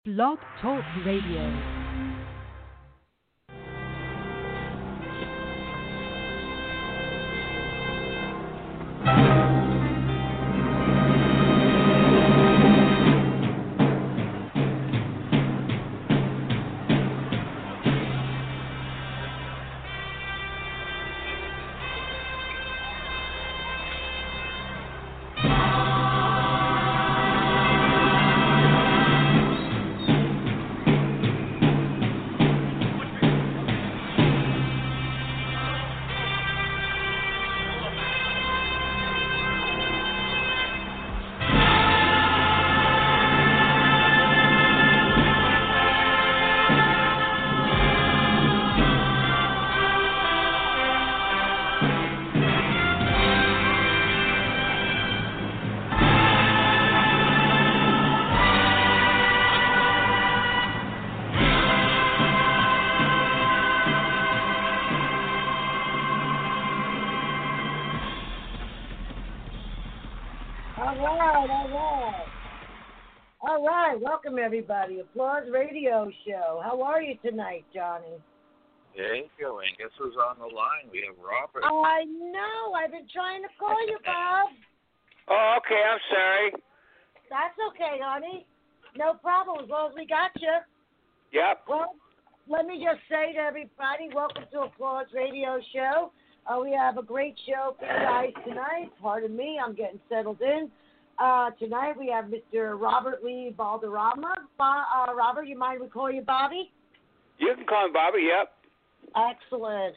Blog Talk Radio. Welcome, everybody. Applause Radio Show. How are you tonight, Johnny? Hey, and guess who's on the line? We have Robert. I know. I've been trying to call you, Bob. Oh, okay. I'm sorry. That's okay, honey. No problem, as long as we got you. Yep. Well, let me just say to everybody, welcome to Applause Radio Show. We have a great show for you guys tonight. Pardon me, I'm getting settled in. Tonight we have Mr. Robert Lee Valderrama. Robert, you mind we call you Bobby? You can call me Bobby, yep. Excellent.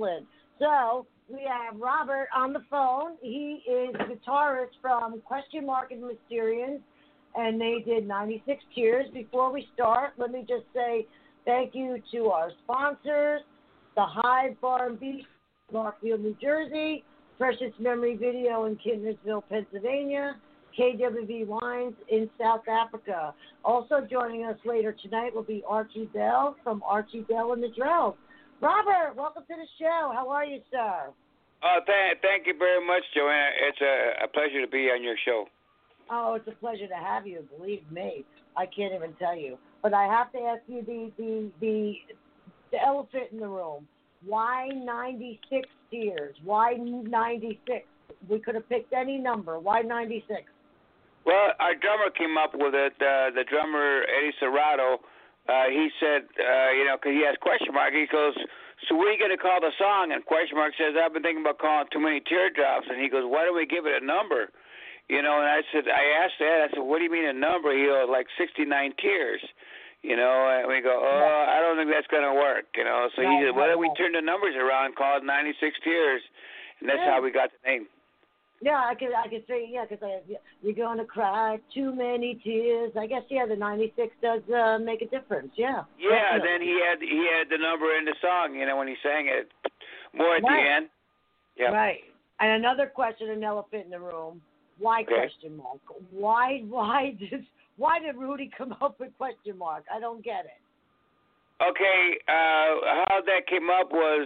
So we have Robert on the phone. He is a guitarist from Question Mark and Mysterians, and they did 96 Tears. Before we start, let me just say thank you to our sponsors, the Hive Bar and Beach, Northfield, New Jersey, Precious Memory Video in Kidnersville, Pennsylvania, KWV Wines in South Africa. Also joining us later tonight will be Archie Bell from Archie Bell and the Drells. Robert, welcome to the show. How are you, sir? Thank you very much, Joanna. It's a pleasure to be on your show. Oh, it's a pleasure to have you. Believe me, I can't even tell you. But I have to ask you the elephant in the room. Why 96 Tears? Why 96? We could have picked any number. Why 96? Well, our drummer came up with it. The drummer, Eddie Serrato, he said, because he has Question Mark, he goes, so what are you going to call the song? And Question Mark says, I've been thinking about calling Too Many Teardrops. And he goes, why don't we give it a number? And I asked Ed, I said, what do you mean a number? He goes, like 69 Tears. And we go, I don't think that's going to work. So he said, why don't we turn the numbers around and call it 96 Tears? And that's how we got the name. Yeah, I could say, because you're going to cry too many tears. I guess, the 96 does make a difference, yeah. Yeah, definitely. then he had the number in the song, when he sang it, more at the end. Yep. Right. And another question, an elephant in the room. Why Question Mark? Why did Rudy come up with Question Mark? I don't get it. Okay, how that came up was...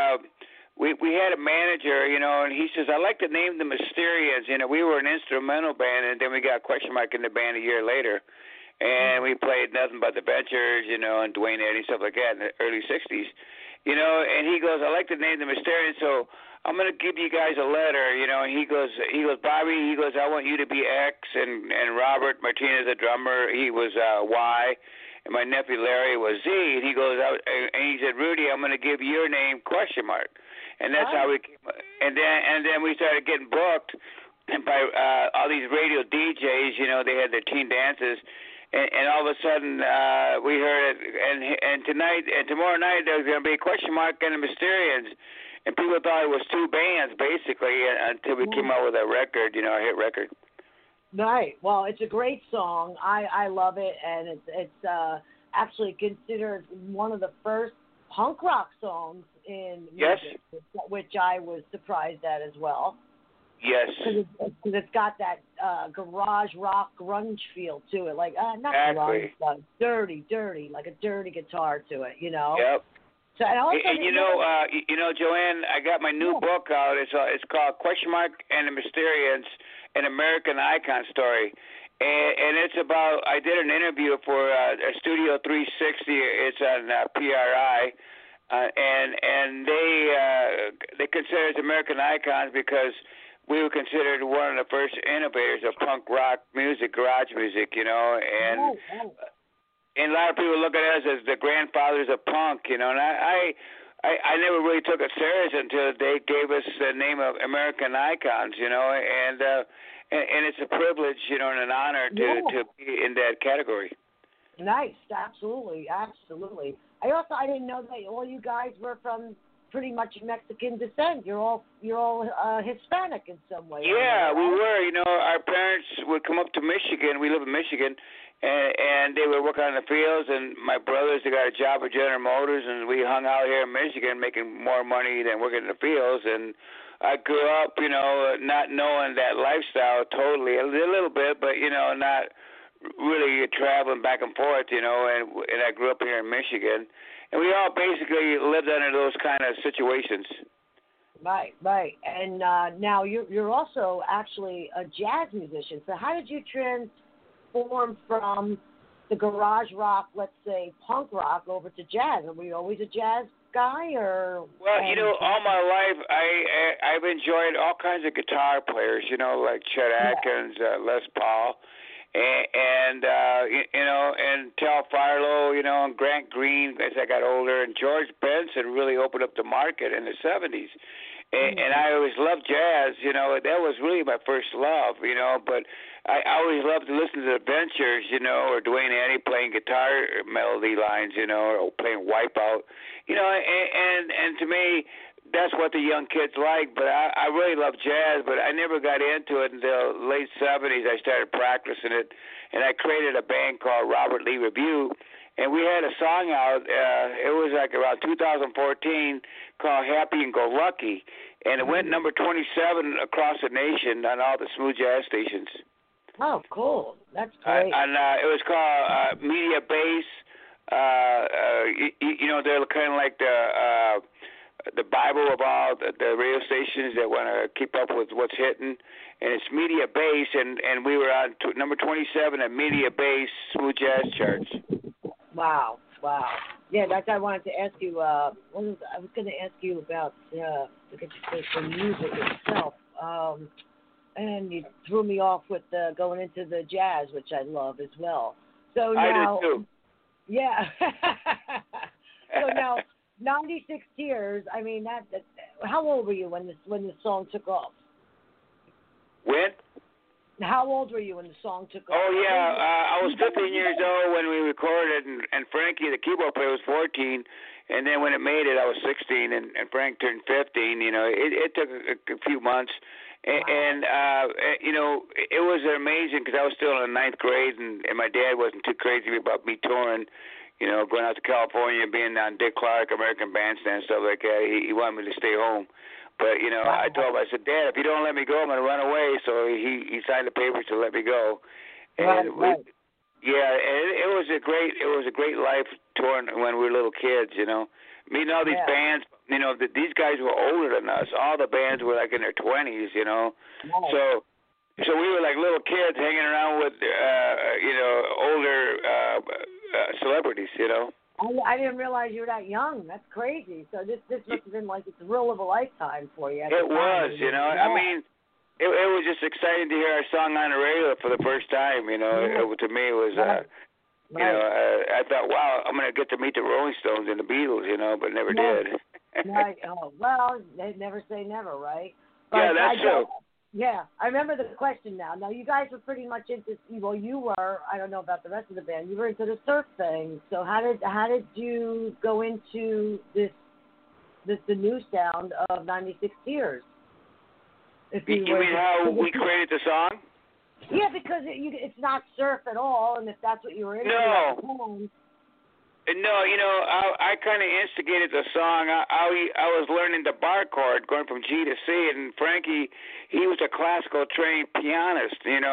We had a manager, and he says, I like to name the Mysterians. We were an instrumental band, and then we got Question Mark in the band a year later. And we played Nothing But the Ventures, and Dwayne Eddy, stuff like that in the early 60s. And he goes, I like to name the Mysterians, so I'm going to give you guys a letter, and he goes, Bobby, I want you to be X, and Robert Martinez, the drummer, he was Y, and my nephew Larry was Z. And he goes, and he said, Rudy, I'm going to give your name Question Mark. And that's how we came, and then we started getting booked by all these radio DJs. They had their teen dances, and all of a sudden we heard it. And tonight and tomorrow night there's going to be a Question Mark and the Mysterians, and people thought it was two bands basically until we came out with a record, a hit record. Right. Well, it's a great song. I love it, and it's actually considered one of the first punk rock songs in music, which I was surprised at as well. Yes. Because it's got that garage rock grunge feel to it, like not exactly. grunge, dirty, like a dirty guitar to it, Yep. So and also, Joanne, I got my new book out. It's called Question Mark and the Mysterians, an American Icon Story. and it's about. I did an interview for Studio 360. It's on PRI, and they consider us American icons because we were considered one of the first innovators of punk rock music, garage music, and a lot of people look at us as the grandfathers of punk, and I never really took it serious until they gave us the name of American icons, and it's a privilege, and an honor to be in that category. Nice, absolutely. I didn't know that all you guys were from pretty much Mexican descent. You're all Hispanic in some way. Yeah, we were. Our parents would come up to Michigan. We live in Michigan, and they would work on the fields. And my brothers, they got a job at General Motors, and we hung out here in Michigan, making more money than working in the fields. And I grew up, not knowing that lifestyle totally, a little bit, but not really traveling back and forth, and I grew up here in Michigan. And we all basically lived under those kind of situations. Right. And now you're also actually a jazz musician. So how did you transform from the garage rock, let's say punk rock, over to jazz? Were you always a jazz guy, or? Well, all my life I've enjoyed all kinds of guitar players, like Chet Atkins, Les Paul. And Tel Farlow, and Grant Green as I got older, and George Benson really opened up the market in the 70s. And I always loved jazz, that was really my first love, but I always loved to listen to the Ventures, or Duane Eddy playing guitar melody lines, or playing Wipeout, and to me, that's what the young kids like, but I really love jazz, but I never got into it until late 70s. I started practicing it, and I created a band called Robert Lee Review, and we had a song out. It was like around 2014 called Happy and Go Lucky, and it went number 27 across the nation on all the smooth jazz stations. Oh, cool. That's great. And it was called Media Base. They're kind of like the Bible of all the radio stations that want to keep up with what's hitting, and it's Media Base, and we were on number 27 at Media Base Smooth Jazz Charts. Wow. Yeah, that's what I wanted to ask you. I was going to ask you about the music itself, and you threw me off with going into the jazz, which I love as well. So now, I do too. Yeah. So now. 96 Tears. I mean, that. How old were you when the song took off? When? How old were you when the song took off? Oh yeah, I was 15 years old when we recorded, and Frankie, the keyboard player, was 14, and then when it made it, I was 16, and Frank turned 15. It took a few months, and it was amazing because I was still in the 9th grade, and my dad wasn't too crazy about me touring. Going out to California, being on Dick Clark, American Bandstand, stuff like that. He wanted me to stay home. But, I told him, I said, Dad, if you don't let me go, I'm going to run away. So he signed the papers to let me go. And right. Yeah, and it was a great life touring when we were little kids, Meeting all these bands, these guys were older than us. All the bands were like in their 20s, Right. So we were like little kids hanging around with, older celebrities, I didn't realize you were that young. That's crazy. So this must have been like it's the real of a lifetime for you. It was, Yeah. I mean, it was just exciting to hear our song on the radio for the first time. To me, it was, I thought, wow, I'm going to get to meet the Rolling Stones and the Beatles, but never did. Right. Oh, well, they never say never, right? But yeah, that's true. Yeah, I remember the question now. Now, you guys were pretty much into, you were, I don't know about the rest of the band, you were into the surf thing. So how did you go into the new sound of 96 Tears? You mean how we created the song? Yeah, because it's not surf at all, and if that's what you were into. No, I kind of instigated the song. I was learning the bar chord, going from G to C, and Frankie, he was a classical trained pianist, and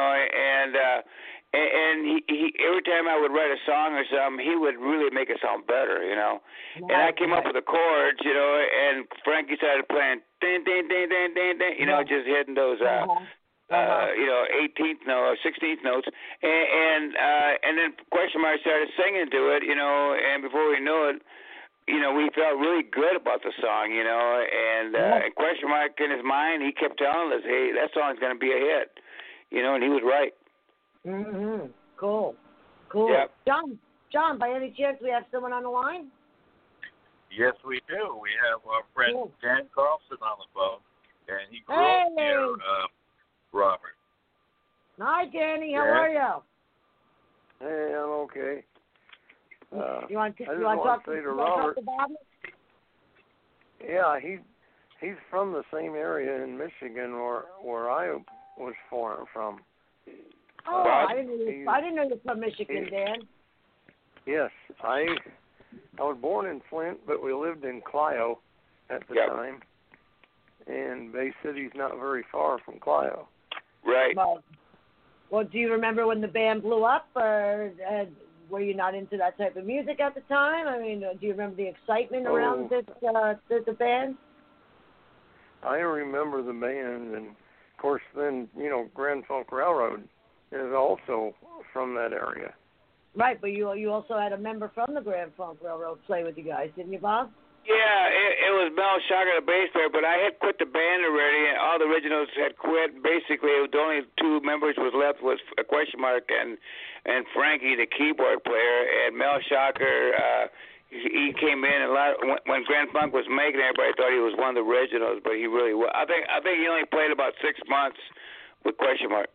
he every time I would write a song or something, he would really make it sound better, And I came up with the chords, and Frankie started playing, ding, ding, ding, ding, ding, ding, just hitting those you know, 18th note or 16th notes, and then Question Mark started singing to it, you know, and before we knew it, you know, we felt really good about the song, you know, and Question Mark in his mind, he kept telling us, hey, that song's going to be a hit, you know, and he was right. Mm-hmm. Cool. Yep. John, by any chance we have someone on the line? Yes, we do. We have our friend Dan Carlson on the phone, and he grew up near Robert. Hi, Danny. How are you? Hey, I'm okay. You want to talk to Robert? Bobby? Yeah, he's from the same area in Michigan where I was from. Oh, I didn't know you were from Michigan, Dan. Yes, I was born in Flint, but we lived in Clio at the time, and Bay City's not very far from Clio. Right. Well, do you remember when the band blew up, or were you not into that type of music at the time? I mean, do you remember the excitement around the band? I remember the band, and of course, then Grand Funk Railroad is also from that area. Right, but you also had a member from the Grand Funk Railroad play with you guys, didn't you, Bob? Yeah, it was Mel Shocker, the bass player, but I had quit the band already, and all the originals had quit. Basically, the only two members was left was Question Mark and Frankie, the keyboard player, and Mel Shocker. He came in when Grand Funk was making it, everybody thought he was one of the originals, but he really was. I think he only played about 6 months with Question Mark.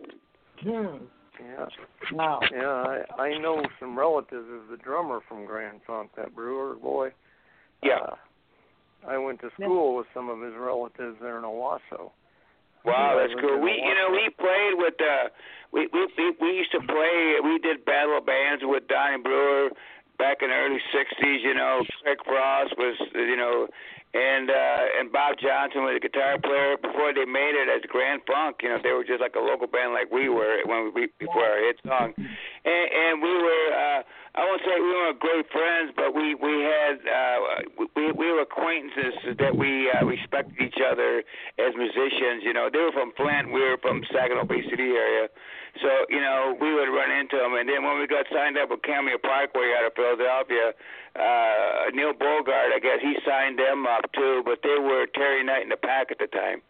Yeah. Wow. Yeah, I know some relatives of the drummer from Grand Funk, that Brewer boy. Yeah. I went to school with some of his relatives there in Owasso. Wow, that's cool. We played with we used to play. We did battle of bands with Donnie Brewer back in the early '60s. You know, Craig Frost was and Bob Johnson was a guitar player. Before they made it as Grand Funk, you know, they were just like a local band like we were before our hit song. And we were I won't say we weren't great friends, but we had we were acquaintances that we respected each other as musicians. You know, they were from Flint, we were from Saginaw Bay City area, so you know we would run into them. And then when we got signed up with Cameo Parkway out of Philadelphia, Neil Bogart, I guess he signed them up too, but they were Terry Knight and the Pack at the time.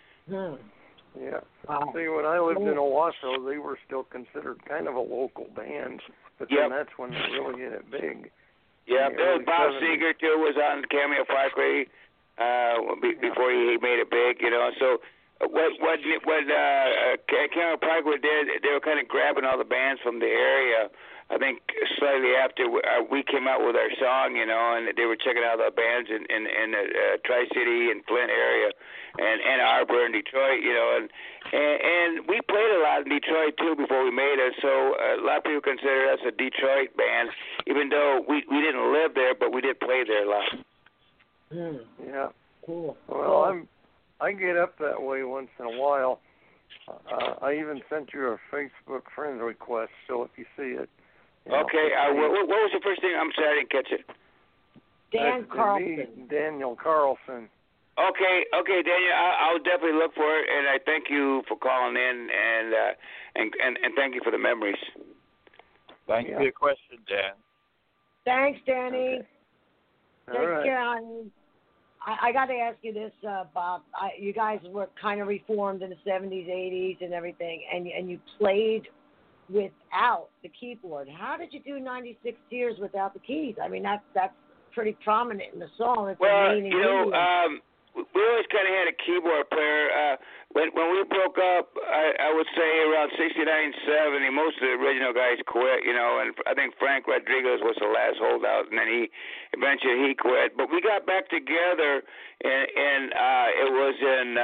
Yeah. Wow. See, when I lived in Owasso, they were still considered kind of a local band, but then that's when they really hit it big. Yeah, Bob Seger too was on Cameo Parkway before he made it big, you know. So what Cameo Parkway did, they were kind of grabbing all the bands from the area. I think slightly after we came out with our song, you know, and they were checking out the bands in the Tri-City and Flint area, and Ann Arbor and Detroit, you know, and we played a lot in Detroit too before we made it. So a lot of people consider us a Detroit band, even though we didn't live there, but we did play there a lot. Yeah. Cool. Well, I get up that way once in a while. I even sent you a Facebook friend request, so if you see it. Okay. What was the first thing? I'm sorry, I didn't catch it. Dan Carlson. Daniel Carlson. Okay, Daniel. I'll definitely look for it, and I thank you for calling in, and thank you for the memories. Thank you for your question, Dan. Thanks, Danny. Okay. Take care, honey. I got to ask you this, Bob. You guys were kind of reformed in the 70s, 80s, and everything, and you played without the keyboard. How did you do 96 Tears without the keys? I mean, that's pretty prominent in the song. It's well, you know, we always kind of had a keyboard player. When we broke up, I would say around 69, 70, most of the original guys quit, you know, and I think Frank Rodriguez was the last holdout, and then eventually he quit. But we got back together, and it was in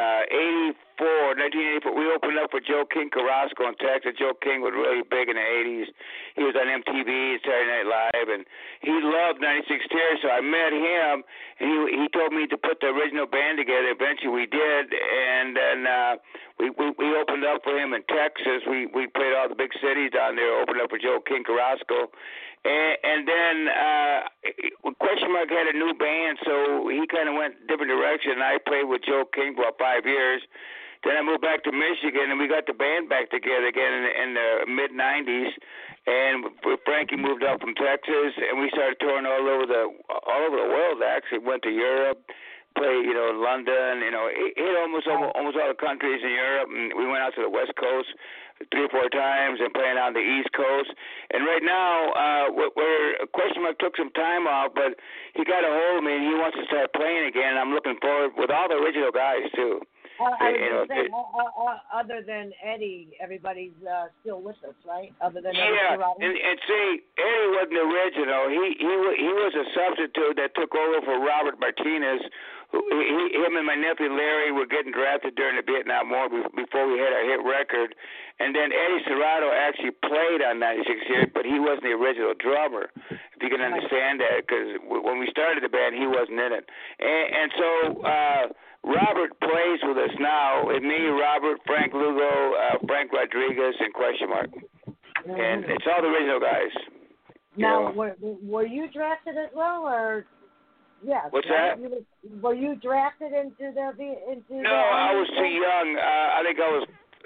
1984. We opened up for Joe King Carrasco in Texas. Joe King was really big in the 80s. He was on MTV, Saturday Night Live, and he loved 96 Tears, so I met him, and he told me to put the original band together. Eventually we did, and then we opened up for him in Texas. We played all the big cities down there, opened up for Joe King Carrasco. And then Question Mark had a new band, so he kind of went a different direction. I played with Joe King for about 5 years. Then I moved back to Michigan, and we got the band back together again in the mid '90s. And Frankie moved up from Texas, and we started touring all over the world. Actually, went to Europe, played London, hit almost all the countries in Europe, and we went out to the West Coast 3 or 4 times, and playing on the East Coast. And right now, Question Mark took some time off, but he got a hold of me, and he wants to start playing again. And I'm looking forward with all the original guys too. I was going to say, other than Eddie, everybody's still with us, right? Other than Eddie Serrato. And see, Eddie wasn't original. He was a substitute that took over for Robert Martinez. Him and my nephew Larry were getting drafted during the Vietnam War before we had our hit record. And then Eddie Serrato actually played on 96 Years, but he wasn't the original drummer, if you can understand that, because when we started the band, he wasn't in it. And so Robert plays with us now. It's me, Robert, Frank Lugo, Frank Rodriguez, and Question Mark. And it's all the original guys. Now, were you drafted as well, or... Yes. What's that? Were you drafted into the? No, I was too young. I think I was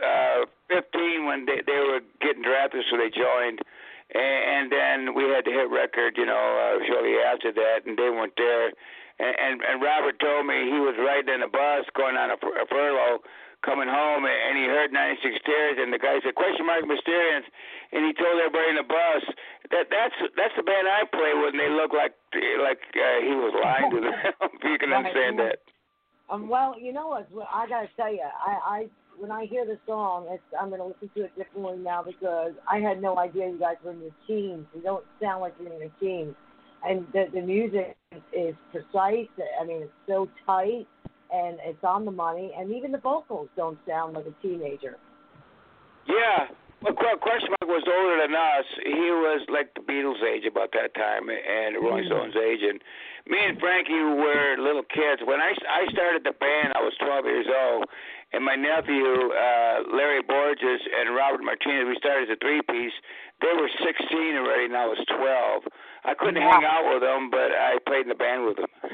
15 when they were getting drafted, so they joined. And then we had the hit record, shortly after that, and they weren't there. And Robert told me he was riding in a bus going on a furlough, coming home, and he heard 96 Tears, and the guy said, Question Mark Mysterians, and he told everybody in the bus, that's the band I play with, and they look like he was lying to them, if you can understand that. Well, you know what, I got to tell you, I when I hear the song, I'm going to listen to it differently now because I had no idea you guys were in your teams. You don't sound like you're in your teams. And the music is precise. I mean, it's so tight, and it's on the money. And even the vocals don't sound like a teenager. Yeah. Well, Question Mark was older than us. He was like the Beatles' age about that time and the Rolling Stones' age. And me and Frankie were little kids. When I started the band, I was 12 years old. And my nephew, Larry Borges, and Robert Martinez, we started as a 3-piece. They were 16 already, and I was 12. I couldn't hang out with them, but I played in the band with them.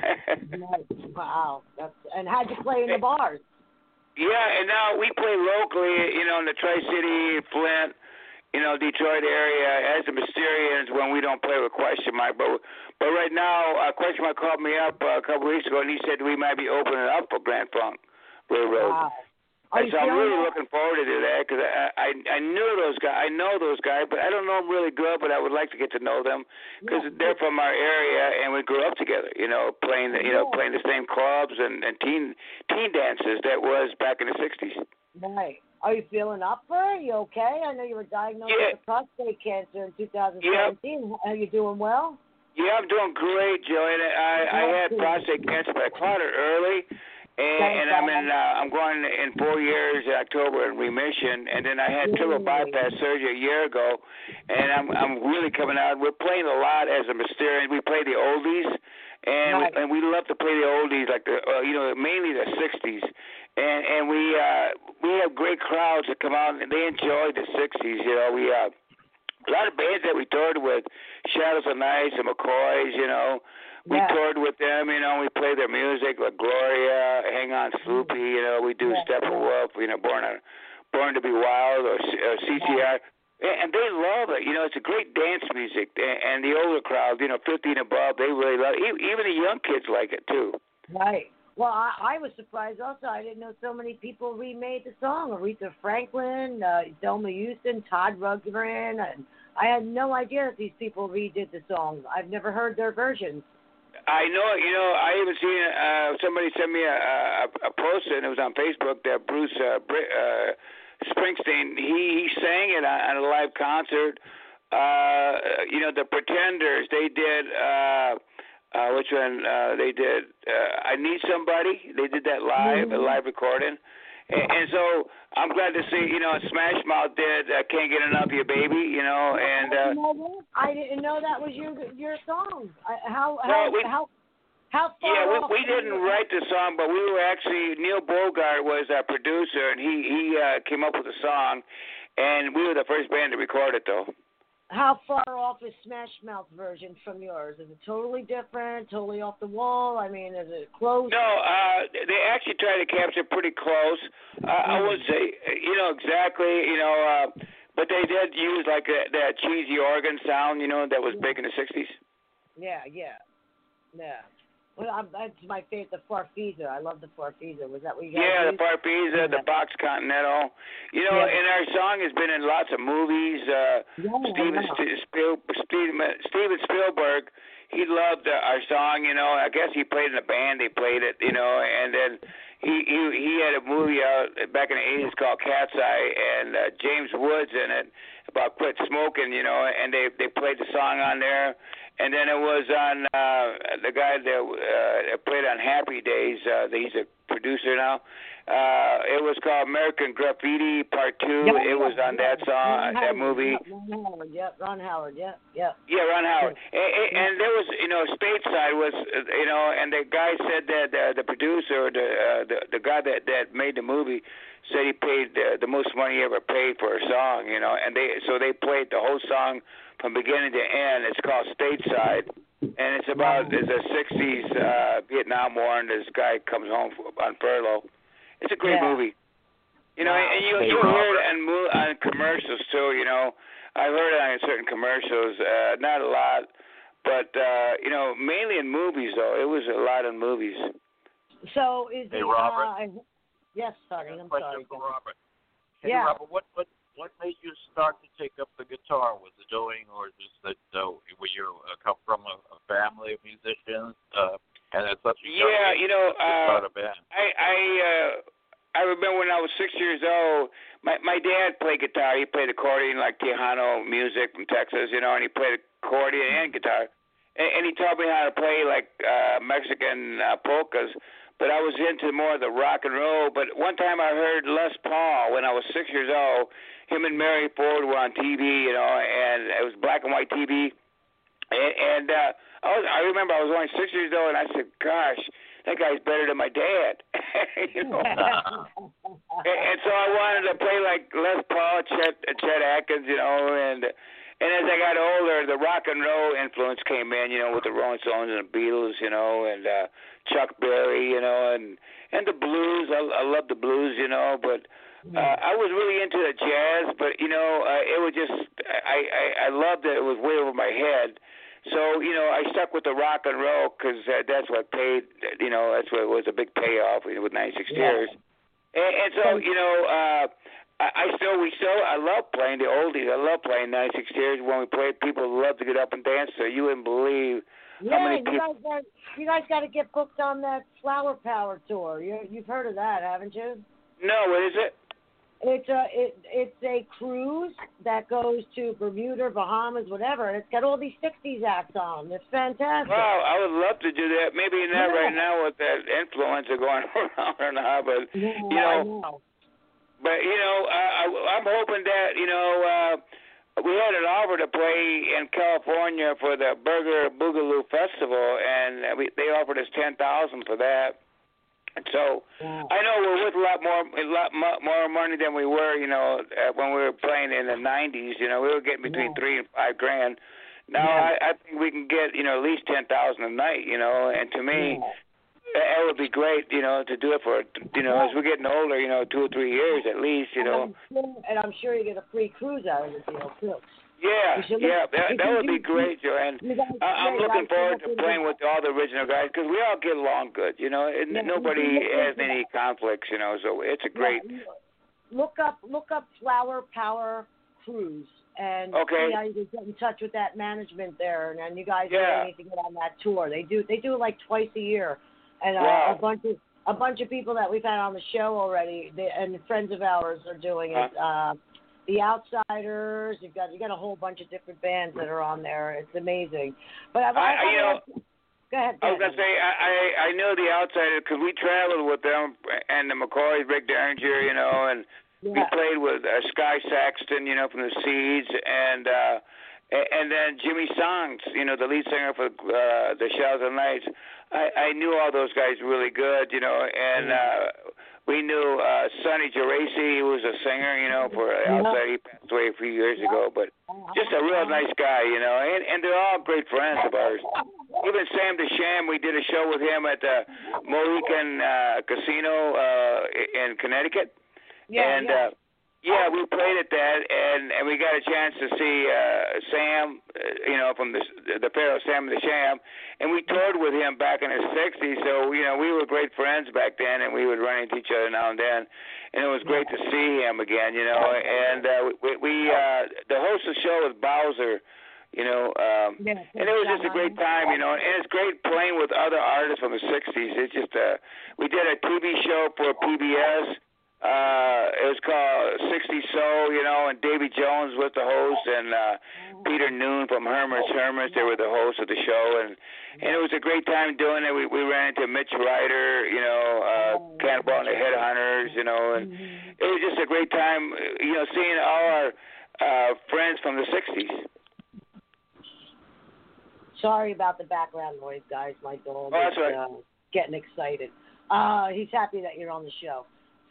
Wow. And how'd you play in the bars? Yeah, and now we play locally, in the Tri-City, Flint, Detroit area as the Mysterians when we don't play with Question Mark. But right now, Question Mark called me up a couple of weeks ago, and he said we might be opening up for Grand Funk Railroad. Wow. So I'm really looking forward to do that because I knew those guys. I know those guys, but I don't know them really good. But I would like to get to know them because they're from our area and we grew up together. Playing the same clubs and teen dances that was back in the '60s. Right. Are you feeling up for it? You okay? I know you were diagnosed with prostate cancer in 2017. Yep. Are you doing well? Yeah, I'm doing great, Joey. I had prostate cancer, but I caught it early. And I'm going in 4 years in October in remission, and then I had triple bypass surgery a year ago, and I'm really coming out. We're playing a lot as a Mysterian. We play the oldies, and we love to play the oldies, like mainly the '60s, and we have great crowds that come out and they enjoy the '60s. We a lot of bands that we toured with, Shadows of Night and McCoys, We toured with them, we play their music, like Gloria, Hang On Sloopy, we do Steppenwolf, Born to Be Wild, or CCR. And they love it. It's a great dance music. And the older crowd, 15 above, they really love it. Even the young kids like it, too. Right. Well, I was surprised also. I didn't know so many people remade the song. Aretha Franklin, Thelma Houston, Todd Rundgren. And I had no idea that these people redid the song. I've never heard their versions. I know, I even seen somebody sent me a post, and it was on Facebook that Bruce Springsteen, he sang it on a live concert. The Pretenders, they did, which one? They did, I Need Somebody. They did that live, a live recording. And so I'm glad to see, Smash Mouth did Can't Get Enough of You Baby, and I didn't know that was your song. How far off? We didn't write the song, but we were actually, Neil Bogart was our producer, and he came up with the song, and we were the first band to record it, though. How far off is Smash Mouth's version from yours? Is it totally different, totally off the wall? I mean, is it close? No, they actually try to capture pretty close. I would say, exactly, but they did use like that cheesy organ sound, that was big in the 60s. Yeah. Well, that's my favorite, the Farfisa. I love the Farfisa. Was that what you guys the used? Farfisa, the Box Continental. And our song has been in lots of movies. Steven Spielberg, he loved our song. I guess he played in a band. They played it. And then he had a movie out back in the 80s called Cat's Eye, and James Woods in it about quit smoking. And they played the song on there. And then it was on the guy that played on Happy Days. He's a producer now. It was called American Graffiti Part 2. It was on that song, that movie. Ron Howard. Yeah, Ron Howard. And there was, Stateside was, and the guy said that the producer, the guy that made the movie, said he paid the most money he ever paid for a song, and they played the whole song from beginning to end. It's called Stateside, and it's about the 60s Vietnam War, and this guy comes home on furlough. It's a great movie. And you'll hear it on commercials, too, I heard it on certain commercials, not a lot, but, mainly in movies, though. It was a lot in movies. So is Hey, Robert? Yes, sorry, I'm question sorry. for Robert. Hey, Robert, what made you start to take up the guitar? Was it doing, or just that were you come from a family of musicians, and at such a young age start a band? I remember when I was 6 years old, my dad played guitar. He played accordion like Tejano music from Texas, and he played accordion and guitar, and he taught me how to play like Mexican polkas. But I was into more of the rock and roll. But one time I heard Les Paul when I was 6 years old. Him and Mary Ford were on TV, and it was black and white TV. And I remember I was only 6 years old, and I said, "Gosh, that guy's better than my dad." And so I wanted to play like Les Paul, Chet Atkins, and as I got older, the rock and roll influence came in, with the Rolling Stones and the Beatles, and Chuck Berry, and the blues. I love the blues, but I was really into the jazz, but it was just I loved it. It was way over my head. So I stuck with the rock and roll because that's what paid. That's what was a big payoff with 96 Tears. And so I love playing the oldies. I love playing 96 Tears. When we played, people love to get up and dance. So you wouldn't believe how many people. You guys got to get booked on that Flower Power tour. You've heard of that, haven't you? No, what is it? It's a cruise that goes to Bermuda, Bahamas, whatever, and it's got all these 60s acts on. It's fantastic. Wow, I would love to do that. Maybe not right now with that influenza going around or not, but I know. But I'm hoping that we had an offer to play in California for the Burger Boogaloo Festival, and they offered us $10,000 for that. And so I know we're worth a lot more money than we were, when we were playing in the 90s. We were getting between $3,000 and $5,000. Now I think we can get at least $10,000 a night. And to me, it would be great, to do it for as we're getting older, 2 or 3 years at least, And I'm sure you get a free cruise out of the deal too. That would be great, Joanne. I'm looking forward to playing with all the original guys because we all get along good, and nobody has any conflicts, so it's a great. Look up Flower Power Cruise and see how you can get in touch with that management there, and you guys really need to get on that tour. They do it like twice a year, and a bunch of people that we've had on the show already, and friends of ours are doing it. The Outsiders, you got a whole bunch of different bands that are on there. It's amazing. But go ahead. I was gonna say I know the Outsiders because we traveled with them and the McCoys, Rick Derringer, and we played with Sky Saxton, from the Seeds, and then Jimmy Songs, the lead singer for the Shells and Knights. I knew all those guys really good, and We knew Sonny Geraci, who was a singer, you know, for outside. He passed away a few years ago, but just a real nice guy, you know, and they're all great friends of ours. Even Sam DeSham, we did a show with him at the Mohican Casino in Connecticut. We played at that, and we got a chance to see Sam, you know, from the Pharaoh, Sam DeSham, and we toured with him back in the 60s, so, you know, we were great friends back then, and we would run into each other now and then, and it was great to see him again, you know, and we the host of the show was Bowser, you know, and it was just a great time, you know, and it's great playing with other artists from the 60s. It's just, we did a TV show for PBS. It was called 60 Soul, you know, and Davy Jones was the host, and Peter Noon from Herman's Hermits, they were the hosts of the show, and it was a great time doing it. We ran into Mitch Ryder, you know, Cannonball and the Headhunters, you know, and it was just a great time, you know, seeing all our friends from the 60s. Sorry about the background noise, guys. My dog is getting excited. He's happy that you're on the show. So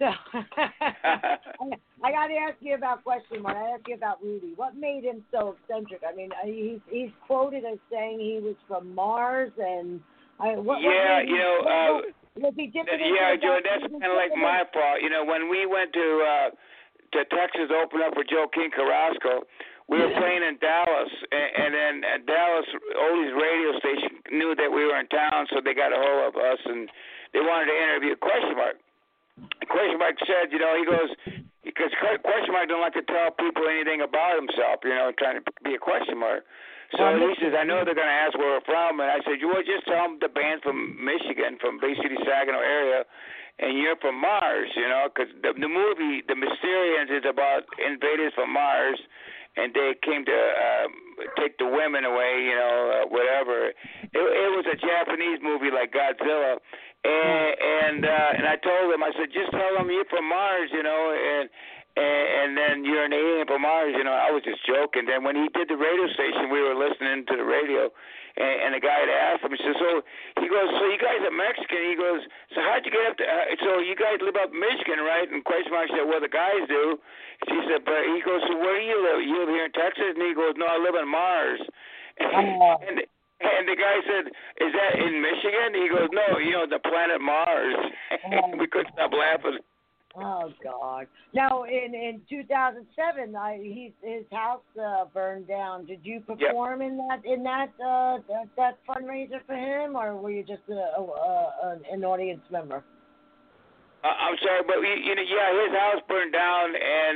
I got to ask you about question one. I asked you about Rudy. What made him so eccentric? I mean, he's quoted as saying he was from Mars, and was he different? Yeah, Joe, that's kind of like my fault. You know, when we went to Texas, open up for Joe King Carrasco, we were playing in Dallas, and then Dallas Oldie's radio station knew that we were in town, so they got a hold of us, and they wanted to interview Question Mark. Question Mark said, you know, he goes, because Question Mark don't like to tell people anything about himself, you know, trying to be a question mark. So he says, I know they're going to ask where we're from, and I said, you just tell them the band's from Michigan, from Bay City, Saginaw area, and you're from Mars, you know, because the movie, The Mysterians, is about invaders from Mars, and they came to take the women away, you know, whatever. It was a Japanese movie like Godzilla. And I told him, I said, just tell them you're from Mars, you know, and then you're an alien from Mars, you know. I was just joking. Then when he did the radio station, we were listening to the radio, and the guy had asked him, he said, so he goes, so you guys are Mexican? He goes, so how'd you get up to, so you guys live up in Michigan, right? And Question Mark said, well, the guys do. She said, but he goes, so where do you live? You live here in Texas? And he goes, no, I live in Mars. And the guy said, is that in Michigan? He goes, no, you know, the planet Mars. We couldn't stop laughing. Oh, God. Now, in 2007, his house burned down. Did you perform in that fundraiser for him, or were you just an audience member? I'm sorry, but, you know, his house burned down,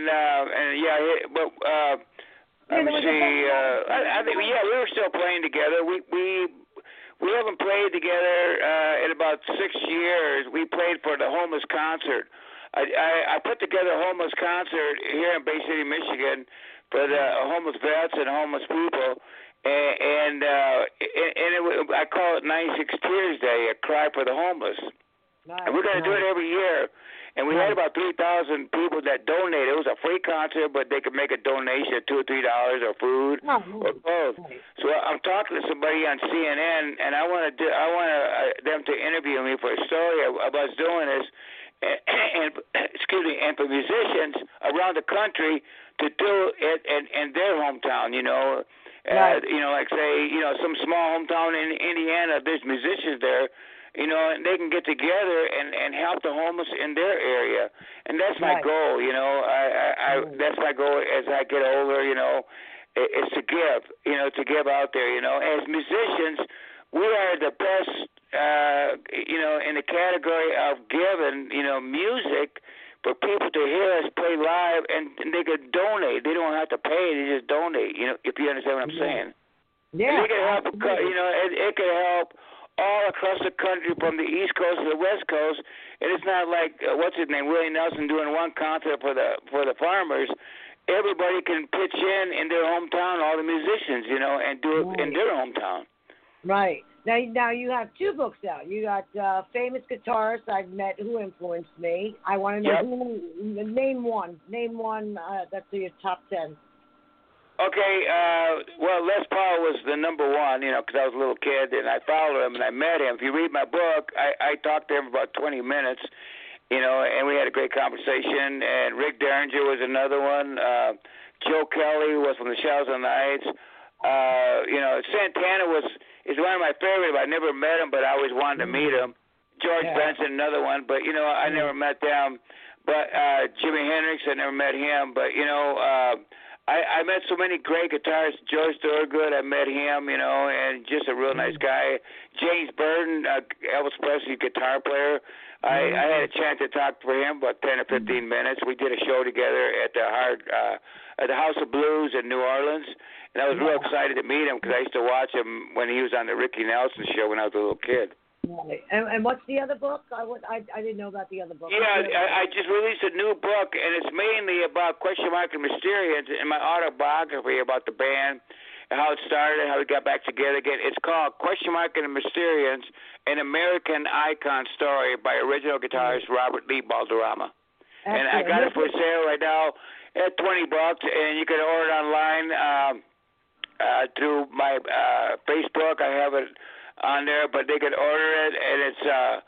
let me see. I think, we were still playing together. We haven't played together in about 6 years. We played for the homeless concert. I put together a homeless concert here in Bay City, Michigan, for the homeless vets and homeless people, and I call it 96 Tears Day, a cry for the homeless. Nice, and we're going to do it every year. And we had about 3,000 people that donated. It was a free concert, but they could make a donation of $2 or $3 or food or both. So I'm talking to somebody on CNN, and I want them to interview me for a story of us doing this, and for musicians around the country to do it in their hometown. You know, you know, like say, you know, some small hometown in Indiana. There's musicians there. You know, and they can get together and help the homeless in their area, and that's my goal. You know, that's my goal as I get older. You know, is to give. You know, to give out there. You know, as musicians, we are the best. You know, in the category of giving. You know, music for people to hear us play live, and they could donate. They don't have to pay. They just donate. You know, if you understand what I'm saying. Yeah. And they can help. You know, it could help all across the country, from the East Coast to the West Coast, and it's not like what's his name, Willie Nelson, doing one concert for the farmers. Everybody can pitch in their hometown, all the musicians, you know, and do it in their hometown. Right. Now you have 2 books out. You got Famous Guitarists I've Met Who Influenced Me. I want to know name one. Name one that's your top 10. Okay, well, Les Paul was the number one, you know, because I was a little kid, and I followed him, and I met him. If you read my book, I talked to him for about 20 minutes, and we had a great conversation. And Rick Derringer was another one. Joe Kelly was from the Shells and Knights. Santana is one of my favorites. I never met him, but I always wanted to meet him. George Benson, another one, but I never met them. But Jimi Hendrix, I never met him. But I met so many great guitarists. George Thorogood, I met him, and just a real nice guy. James Burton, Elvis Presley guitar player. I had a chance to talk for him about 10 or 15 minutes. We did a show together at the House of Blues in New Orleans, and I was real excited to meet him because I used to watch him when he was on the Ricky Nelson show when I was a little kid. Right. And what's the other book? I didn't know about the other book. Yeah, I just released a new book, and it's mainly about Question Mark and Mysterians and my autobiography about the band and how it started and how we got back together again. It's called Question Mark and the Mysterians, an American Icon Story by original guitarist Robert Lee Balderrama. And I got it for sale right now at $20, and you can order it online through my Facebook. I have it on there, but they can order it, and it's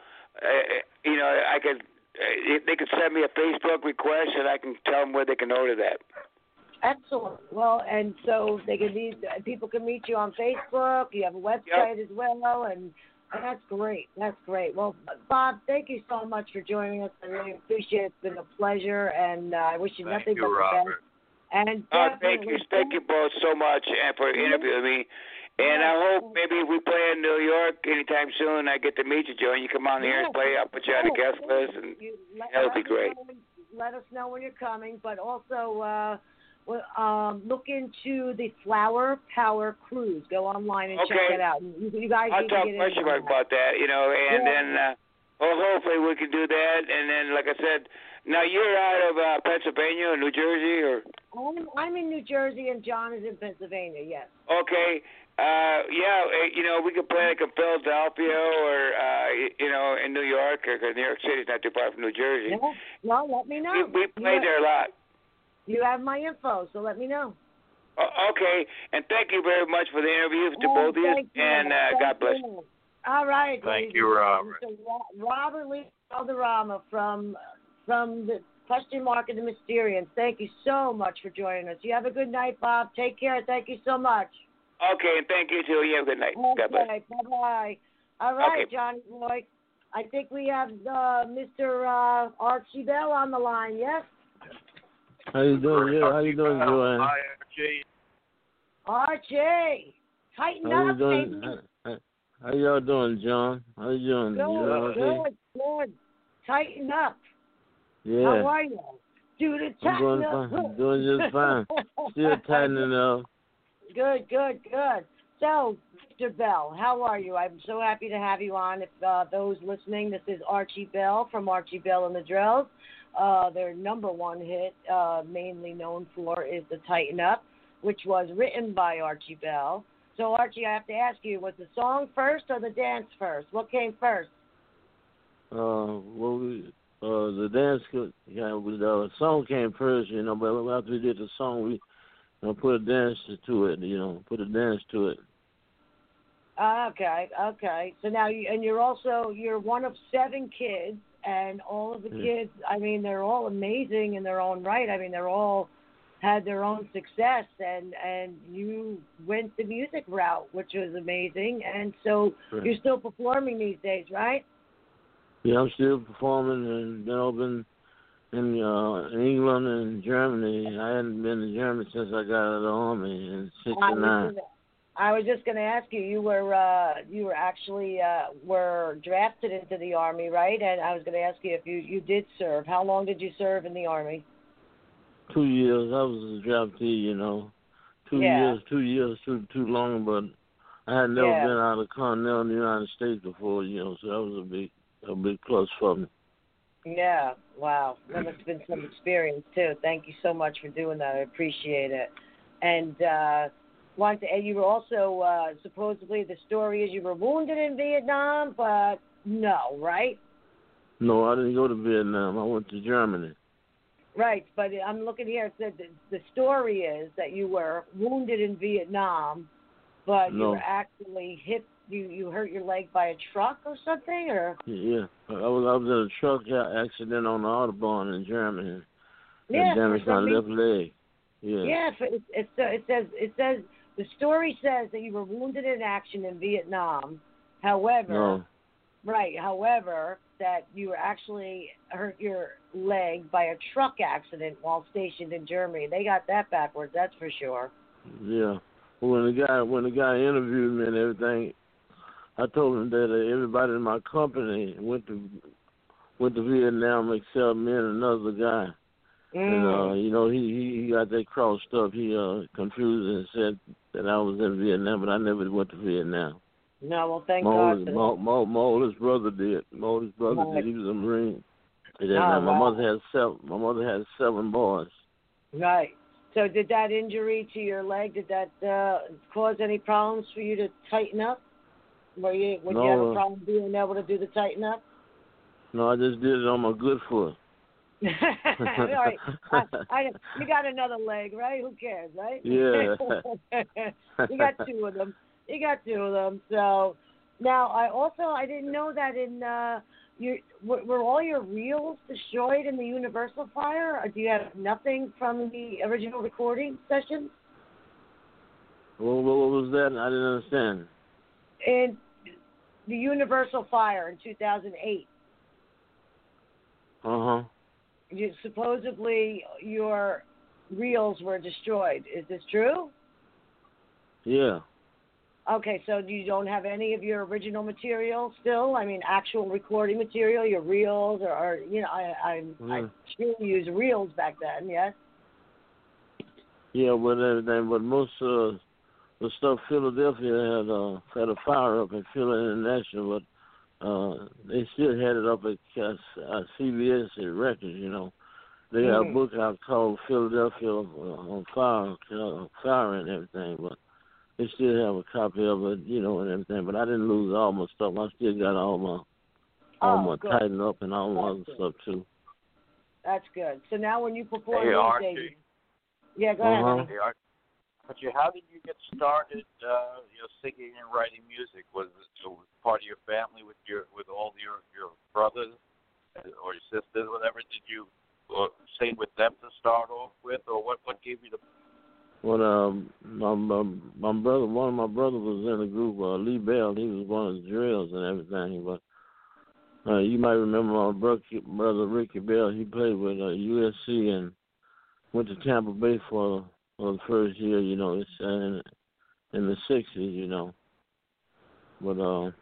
they can send me a Facebook request, and I can tell them where they can order that. Excellent. Well, and so people can meet you on Facebook. You have a website as well, and that's great. That's great. Well, Bob, thank you so much for joining us. I really appreciate it. It's been a pleasure, and I wish you nothing but the best. And thank you both so much and for interviewing me. And I hope maybe if we play in New York anytime soon, I get to meet you, Joe, and you come on here and play. I'll put you on the guest list, and that'll be great. Let us know when you're coming, but also look into the Flower Power Cruise. Go online and check it out. You guys I'll talk question mark about that, and then hopefully we can do that. And then, like I said, now you're out of Pennsylvania or New Jersey, or? I'm in New Jersey, and John is in Pennsylvania. Yes. Okay. We could play like in Philadelphia or, in New York, because New York City's not too far from New Jersey. No, let me know. We play there a lot. You have my info, so let me know. Okay, and thank you very much for the interview to both of you, and God bless you. All right. Thank you, Robert. Robert Lee Balderrama from the Question Mark and the Mysterians. Thank you so much for joining us. You have a good night, Bob. Take care. Thank you so much. Okay, and thank you, too. You have a good night. God bless. Bye-bye. All right, Johnny boy. I think we have Mr. Archie Bell on the line, yes? How you doing? Yeah, how you doing, Joanne? Hi, Archie. Archie, tighten up, baby. How y'all doing, John? How you doing? Good. Tighten up. Yeah. How are you? Tighten up. I'm doing just fine. Still tightening up. Good. So, Mr. Bell, how are you? I'm so happy to have you on. If those listening, this is Archie Bell from Archie Bell and the Drells. Their number one hit, mainly known for, is the Tighten Up, which was written by Archie Bell. So, Archie, I have to ask you, was the song first or the dance first? What came first? The dance, the song came first, but after we did the song, we put a dance to it, Okay. So now you're one of 7 kids, and all of the kids, I mean, they're all amazing in their own right. I mean, they're all had their own success, and you went the music route, which was amazing. And so you're still performing these days, right? Yeah, I'm still performing, and I've been in England and Germany. I hadn't been to Germany since I got out of the Army in '69. I was just going to ask you. You were actually were drafted into the Army, right? And I was going to ask you if you did serve. How long did you serve in the Army? 2 years. I was a draftee, 2 years. 2 years too long, but I had never been out of Continental in the United States before, so that was a big plus for me. Yeah, wow. That must have been some experience, too. Thank you so much for doing that. I appreciate it. And you were also, supposedly, the story is you were wounded in Vietnam, but no, right? No, I didn't go to Vietnam. I went to Germany. Right, but I'm looking here. It said the story is that you were wounded in Vietnam, but No. you were actually hit. You hurt your leg by a truck or something, or? Yeah, I was in a truck accident on the Autobahn in Germany. Yeah, It damaged my left leg. Yeah. Yeah, it says the story says that you were wounded in action in Vietnam. However, that you were actually hurt your leg by a truck accident while stationed in Germany. They got that backwards, that's for sure. Yeah. When the guy interviewed me and everything, I told him that everybody in my company went to Vietnam except me and another guy. And he got that crossed up. He confused and said that I was in Vietnam, but I never went to Vietnam. No, well, thank God. My oldest brother did. My oldest brother did. He was a Marine. My mother had 7 boys. Right. So did that injury to your leg, did that cause any problems for you to tighten up? Would you have a problem being able to do the tighten up? No, I just did it on my good foot. All right. You got another leg, right? Who cares, right? Yeah. You got 2 of them. So now I didn't know that were all your reels destroyed in the Universal fire, or do you have nothing from the original recording sessions? Well, what was that? I didn't understand. In the Universal fire in 2008. Uh-huh. Supposedly your reels were destroyed. Is this true? Yeah. Okay, so you don't have any of your original material still? I mean, actual recording material, your reels, or I sure used reels back then, yes? Yeah, but everything, but most of the stuff Philadelphia had a fire up at Philly International, but they still had it up at CBS Records, They got a book out called Philadelphia on Fire and everything, but they still have a copy of it, and everything. But I didn't lose all my stuff. I still got all my tighten up and all my other stuff too. That's good. So now when you perform these days, yeah, go ahead. Hey, but how did you get started? Singing and writing music. Was it part of your family with all your brothers or your sisters, whatever? Did you sing with them to start off with, or what gave you the? Well, my brother, one of my brothers was in the group. Lee Bell, he was one of the drills and everything. But you might remember my brother Ricky Bell. He played with USC and went to Tampa Bay for the first year. It's in the '60s. But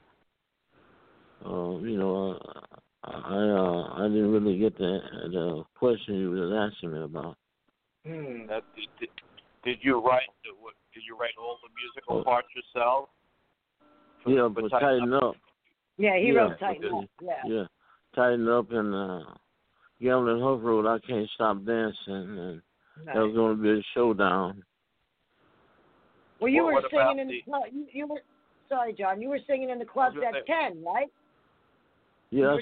I didn't really get the question you was asking me about. Did you write all the musical parts yourself? Yeah, but Tighten Up. Yeah, he wrote Tighten Up. Yeah, Tighten Up and Gambling Huff Road, I Can't Stop Dancing, and that was going to be a showdown. Well, you were singing in the club. You were sorry, John. You were singing in the clubs at 10, right? Yeah,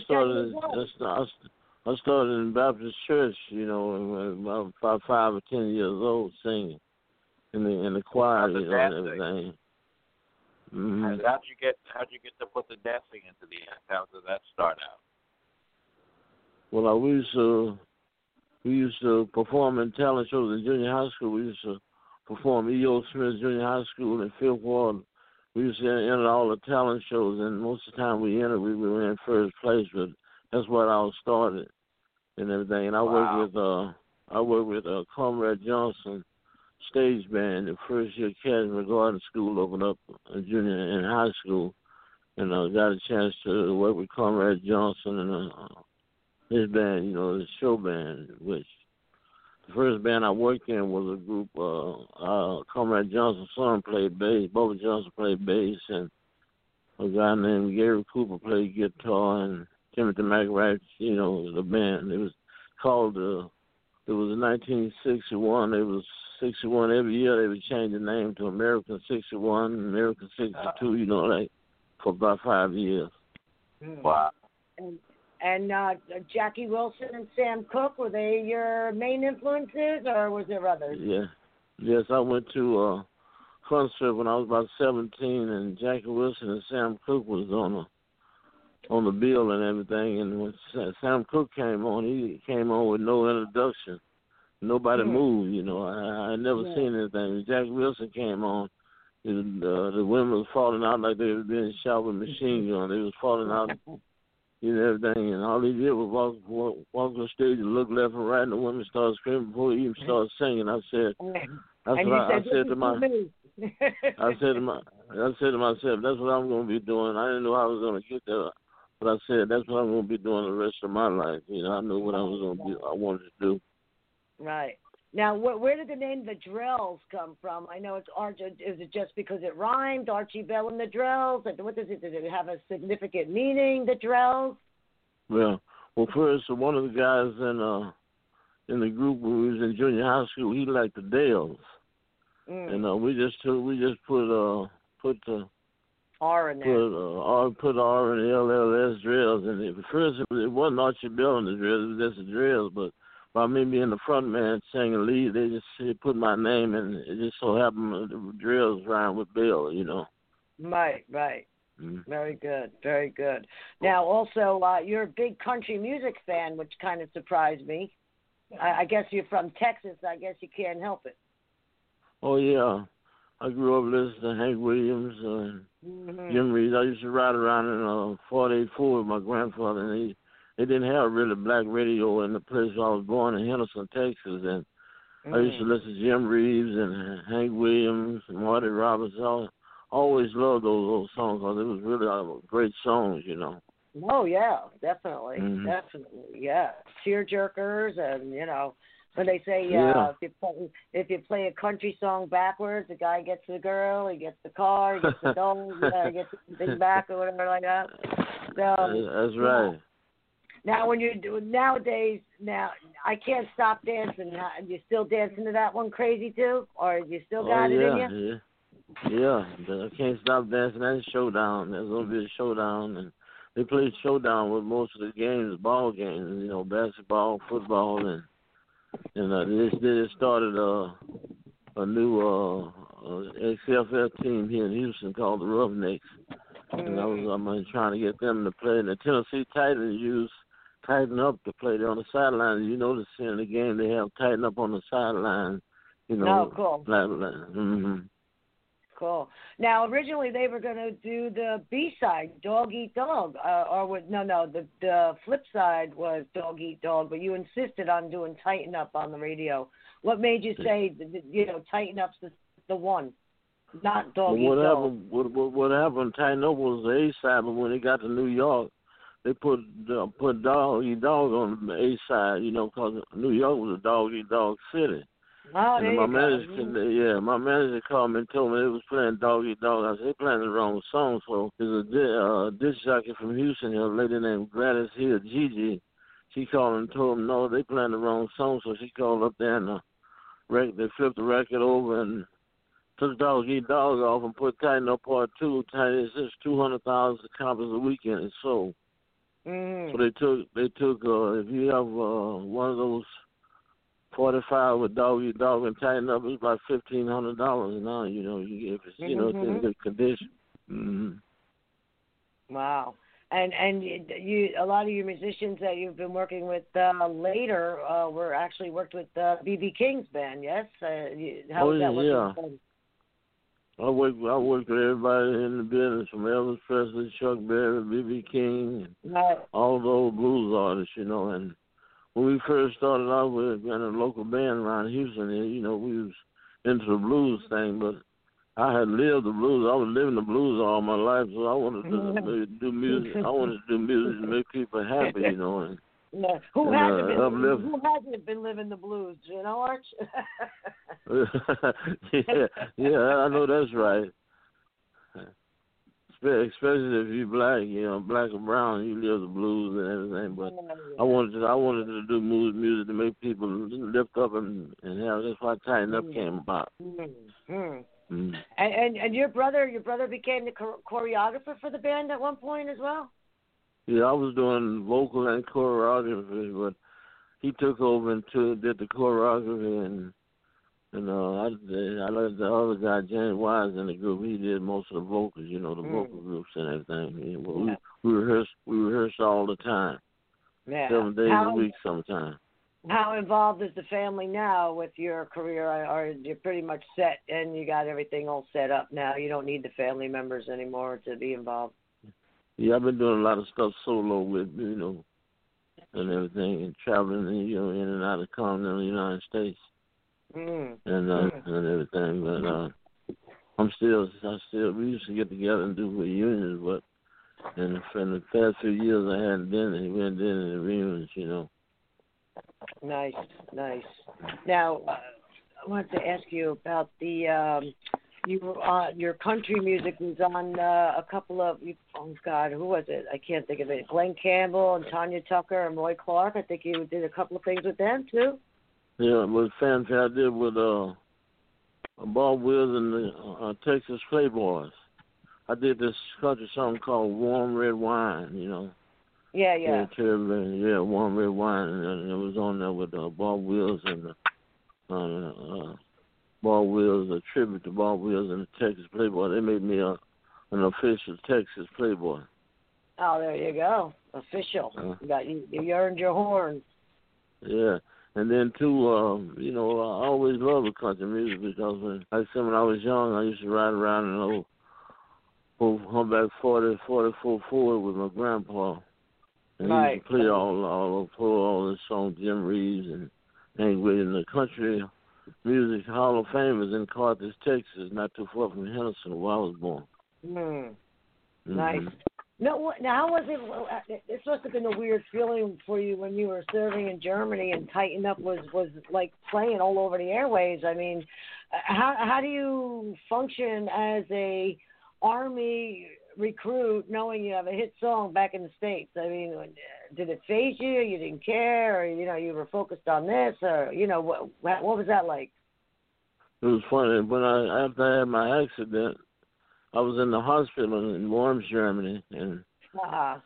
I started in Baptist church, about 5 or 10 years old, singing in the choir, and everything. Mm-hmm. How'd you get to put the dancing into the act? How did that start out? Well, we used to perform in talent shows in junior high school. We used to perform E.O. Smith Junior High School in Fifth Ward. We used to enter all the talent shows, and most of the time we entered, we were in first place. But that's what I was started and everything. And I worked with Comrade Johnson stage band. The first year Academy Garden School opened up a junior and high school, and I got a chance to work with Comrade Johnson and his band, the show band, which the first band I worked in was a group, Comrade Johnson's son played bass, Bubba Johnson played bass, and a guy named Gary Cooper played guitar, and Timothy McRae, the band. It was called, it was in 1961, it was 61 every year. They would change the name to American 61, American 62, for about 5 years. Wow. And Jackie Wilson and Sam Cooke, were they your main influences, or was there others? Yeah. Yes, I went to concert when I was about 17, and Jackie Wilson and Sam Cooke was on the bill and everything. And when Sam Cooke came on, he came on with no introduction. Nobody moved, you know. I had never seen anything. When Jackie Wilson came on, the women was falling out like they were being shot with machine guns. They was falling out, you know, everything. And all he did was walk on the stage and look left and right, and the women started screaming before he even started singing. I said to myself, that's what I'm going to be doing. I didn't know how I was going to get there, but I said that's what I'm going to be doing the rest of my life. You know, I knew what I wanted to do. Right. Now, where did the name The Drells come from? I know it's is it just because it rhymed, Archie Bell and the Drells? What does it? Does it have a significant meaning, The Drells? Well, first, one of the guys in the group when we was in junior high school, he liked the Dells, and we just put the R in there. Put R and LLS Drells, and at first it wasn't Archie Bell and the Drells, it was just the Drells, but by me being the front man singing lead, they put my name, and it just so happened the Drells rhyme with Bell, you know. Right. Mm-hmm. Very good, very good. Now, also, you're a big country music fan, which kind of surprised me. I guess you're from Texas. I guess you can't help it. Oh, yeah. I grew up listening to Hank Williams and Jim Reeves. I used to ride around in a 484 with my grandfather, and they didn't have really black radio in the place where I was born in Henderson, Texas, and I used to listen to Jim Reeves and Hank Williams and Marty Roberts. I always loved those songs because it was really great songs, you know. Oh, yeah, definitely, definitely, yeah. Tearjerkers, and, you know, when they say if you play a country song backwards, the guy gets the girl, he gets the car, he gets the dog, he gets the thing back or whatever like that. So, that's right. Now, when you do nowadays, I Can't Stop Dancing. You still dancing to that one crazy too, or you still got it in you? Yeah. I Can't Stop Dancing. That's Showdown. There's gonna be a showdown, and they play Showdown with most of the games, ball games. You know, basketball, football, and they started a new XFL team here in Houston called the Roughnecks, and I'm trying to get them to play. And the Tennessee Titans tighten up to play. They're on the sideline. You notice in the game they have tighten up on the sideline. You know. Oh, cool. Cool. Now, originally they were going to do the B-side, Dog Eat Dog, the flip side was Dog Eat Dog, but you insisted on doing Tighten Up on the radio. What made you say, Tighten Up's the one, not Dog Eat Dog? What happened? Tighten Up was the A-side, but when they got to New York, they put Dog Eat Dog on the A-side, you know, because New York was a Dog Eat Dog city. Oh, and my manager called me and told me they was playing Dog Eat Dog. I said, they playing the wrong song. So there's a disc jockey from Houston, a lady named Gladys Hill, Gigi. She called and told him, no, they playing the wrong song. So she called up there and they flipped the record over and took Dog Eat Dog off and put Tighten Up Part 2. It's just 200,000 copies a weekend it sold. So they took if you have one of those 45 with Dog Eat Dog and Tighten Up, it's about $1,500 now. You know, if it's it's in good condition. Wow, and you a lot of your musicians that you've been working with later were actually worked with B.B. King's band. Yes, how was that working? I worked with everybody in the business, from Elvis Presley, Chuck Berry, B.B. King, and all the old blues artists, you know. And when we first started out, we were in a local band around Houston, and, you know, we was into the blues thing, but I had lived the blues. I was living the blues all my life, so I wanted to do music. I wanted to do music to make people happy, you know. And, Who hasn't been living the blues, you know, Arch? yeah, I know that's right. Especially if you're black, you know, black or brown, you live the blues and everything. But I wanted to do music to make people lift up and have. That's why Tighten Up came about. And your brother became the choreographer for the band at one point as well? Yeah, I was doing vocal and choreography, but he took over and did the choreography, and And I let the other guy, James Wise, in the group. He did most of the vocals, the vocal groups and everything. Yeah, we rehearsed all the time, 7 days a week sometimes. How involved is the family now with your career? Or you're pretty much set and you got everything all set up now? You don't need the family members anymore to be involved. Yeah, I've been doing a lot of stuff solo with and everything, and traveling, in and out of continental United States. And everything, but we used to get together and do reunions, but in the past few years we hadn't done any reunions, Nice. Now, I wanted to ask you about the your country music was on a couple of, oh God, who was it? I can't think of it. Glenn Campbell and Tanya Tucker and Roy Clark. I think you did a couple of things with them too. Yeah, with fanfare I did with Bob Wills and the Texas Playboys. I did this country song called Warm Red Wine, Yeah. Yeah, Warm Red Wine, and it was on there with Bob Wills and Bob Wills, a tribute to Bob Wills and the Texas Playboy. They made me an official Texas Playboy. Oh, there you go, official. You earned your horn. Yeah. And then too, I always loved country music because when I was young, I used to ride around in an old humpback 44 Ford with my grandpa, and he used to play all the songs, Jim Reeves and Hank Williams. The country music Hall of Fame is in Carthage, Texas, not too far from Henderson, where I was born. Nice. Now, how was it? This must have been a weird feeling for you when you were serving in Germany and Tighten Up was like playing all over the airways. I mean, how do you function as a Army recruit knowing you have a hit song back in the States? I mean, did it faze you? You didn't care? Or, you were focused on this? Or, what was that like? It was funny. After I had my accident, I was in the hospital in Worms, Germany, and the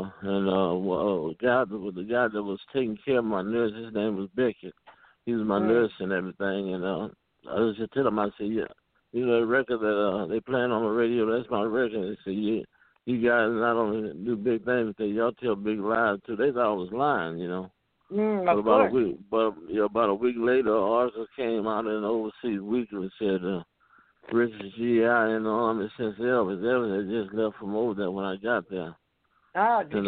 guy that was taking care of my nurse, his name was Beckett. He was my nurse and everything, and I was just telling him, I said, the record that they playing on the radio, that's my record. They said, you guys not only do big things, but y'all tell big lies too. They thought I was lying, But about a week later, an article came out in the Overseas Weekly and said, Richard G.I. in the Army since Elvis. Elvis had just left from over there when I got there. Oh, did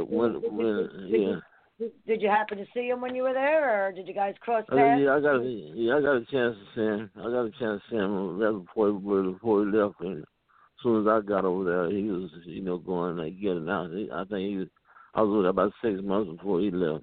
you happen to see him when you were there, or did you guys cross paths? I got a chance to see him. Right before he left. And as soon as I got over there, he was, going like getting out. I think I was with him about 6 months before he left.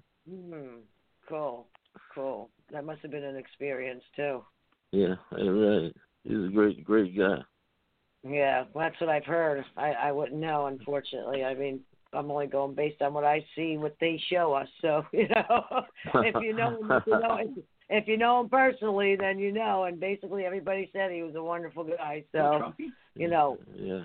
Cool. That must have been an experience too. Yeah, right. He's a great guy. Yeah, well, that's what I've heard. I wouldn't know, unfortunately. I mean, I'm only going based on what I see, what they show us. So, if you know him, if you know him personally, then you know. And basically, everybody said he was a wonderful guy. So, Yeah.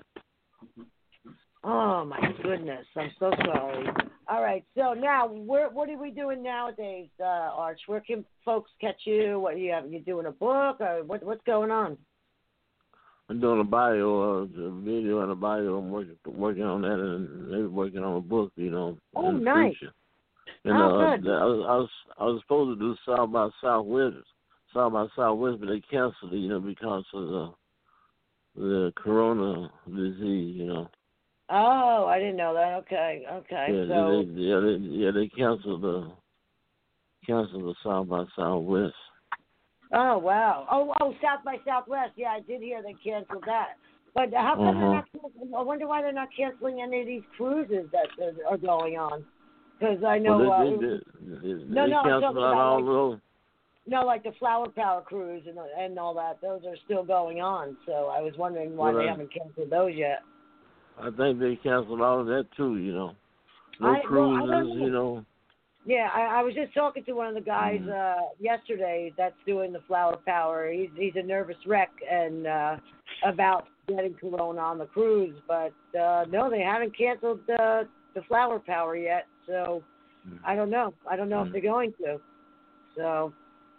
Oh my goodness, I'm so sorry. All right, so now what are we doing nowadays, Arch? Where can folks catch you? What you doing a book, or what's going on? I'm doing a bio, a video and a bio. I'm working on that, and maybe working on a book, Oh, in the nice. future. Good. I was supposed to do South by Southwest, but they canceled it, because of the corona disease, Oh, I didn't know that. Okay. Yeah, So they canceled the South by Southwest. Oh wow. Oh, South by Southwest. Yeah, I did hear they canceled that. But how come they're not? I wonder why they're not canceling any of these cruises that are going on. Because I know. They canceled all those. No, like the Flower Power cruise and all that. Those are still going on. So I was wondering why they haven't canceled those yet. I think they canceled all of that too. No cruises. Yeah, I was just talking to one of the guys yesterday that's doing the Flower Power. He's a nervous wreck and about getting corona on the cruise, but no, they haven't canceled the Flower Power yet. So I don't know. I don't know if they're going to. So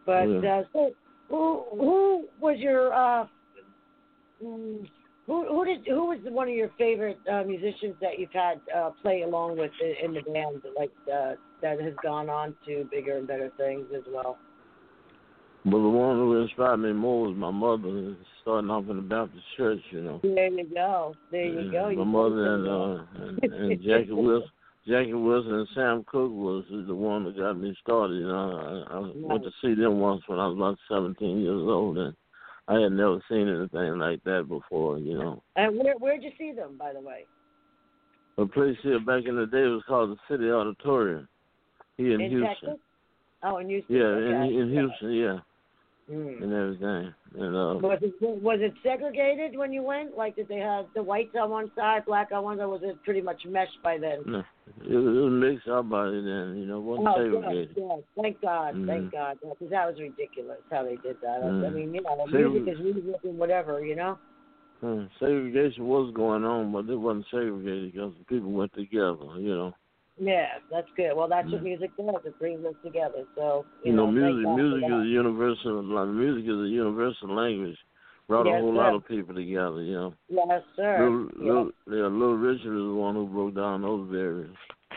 But so who was your who was one of your favorite musicians that you've had play along with in the band, like that has gone on to bigger and better things as well? Well, the one who inspired me more was my mother, starting off in the Baptist church, you know. There you go. There you go. My mother and Jackie Wilson. Jackie Wilson and Sam Cooke was the one that got me started. You know, I went to see them once when I was about 17 years old, and I had never seen anything like that before. You know. And where'd you see them, by the way? A place here back in the day was called the City Auditorium here in Houston. Texas? Oh, in Houston. Yeah, okay. in Houston, yeah. And everything. And was it segregated when you went? Like, did they have the whites on one side, black on one side, or was it pretty much meshed by then? No, it was mixed up by then, you know, wasn't segregated. Good. Thank God, thank God, because that was ridiculous how they did that. I mean, you know, music is music and whatever, you know. Segregation was going on, but it wasn't segregated because the people went together, you know. Yeah, that's good. Well, that's what music does. It brings us together. So you know, music is a universal. Music is a universal language. Brought a whole lot of people together. You know. Yes, sir. Little Richard is the one who broke down those barriers.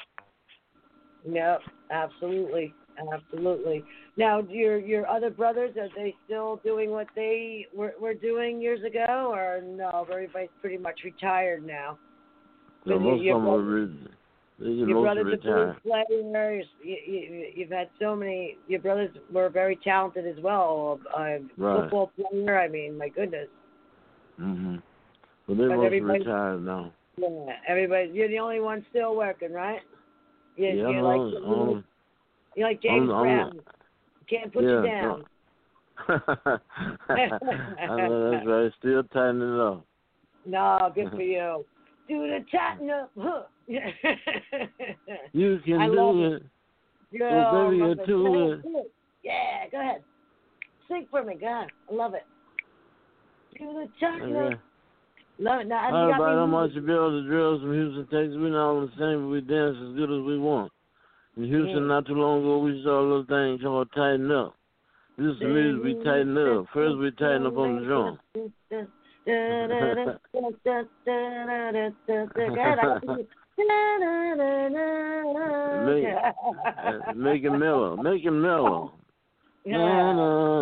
Yep, absolutely. Now, your other brothers, are they still doing what they were doing years ago, or no? Everybody's pretty much retired now. Yeah, most of them are your brother's a blues player. You've had so many. Your brothers were very talented as well. Football player. I mean, my goodness. Well, they're both retired now. Yeah, everybody. You're the only one still working, right? You like James Brown. Can't put you down. I know that's right. Still tightening it up. No, good for you. Do the tighten up. Huh. You can do it. Girl, baby, do it. Yeah, go ahead. Sing for me, go ahead. I love it. Do the tighten up. Love it. Now, how about how much you build the drills from Houston, Texas? We're not all the same, but we dance as good as we want. In Houston, not too long ago, we saw a little thing called Tighten Up. This is the music we tighten up. First, we tighten up on the drum. Make it mellow. Make it mellow. Yeah.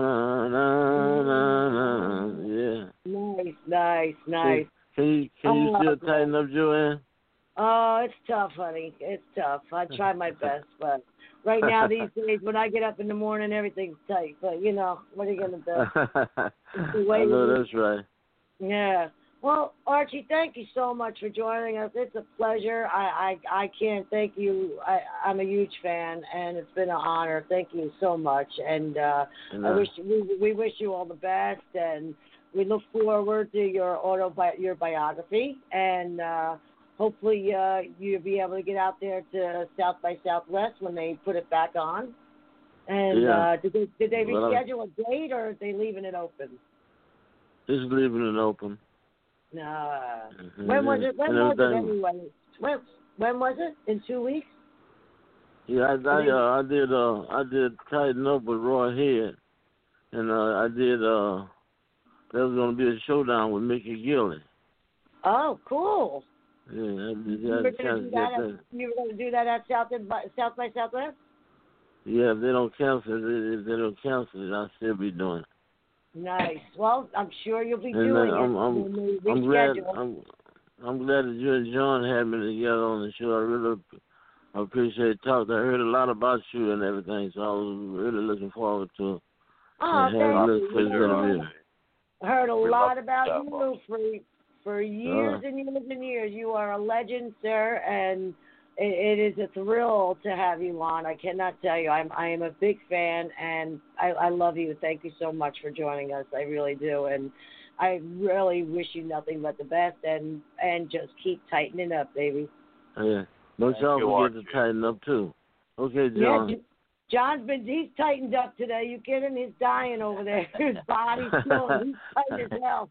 Yeah. Nice. Can you still tighten up, Joanne? Oh, it's tough, honey. It's tough. I try my best, but right now these days, when I get up in the morning, everything's tight. But you know, what are you gonna do? I know that's right. Yeah. Well, Archie, thank you so much for joining us. It's a pleasure. I can't thank you. I'm a huge fan, and it's been an honor. Thank you so much. And we wish you all the best, and we look forward to your biography, and hopefully you'll be able to get out there to South by Southwest when they put it back on. And did they reschedule a date, or are they leaving it open? Just leaving it open. When was it? When was it anyway? When was it? In 2 weeks? Yeah, I did Tighten Up with Roy Head, and I did. There was going to be a showdown with Mickey Gilley. Oh, cool. Yeah, you were going to do that at South by Southwest? Yeah, if they don't cancel it, I'll still be doing it. Nice. Well, I'm sure you'll be doing it. I'm glad that you and John had me together on the show. I really appreciate talking. I heard a lot about you and everything, so I was really looking forward to it. Oh, thank you. I heard a lot about you for years and years and years. You are a legend, sir, and it is a thrill to have you on. I cannot tell you. I am a big fan, and I love you. Thank you so much for joining us. I really do, and I really wish you nothing but the best, and just keep tightening up, baby. Yeah. Don't y'all forget to tighten up, too. Okay, John. Yeah, he's tightened up today. You kidding? He's dying over there. His body's killing. He's tight as hell.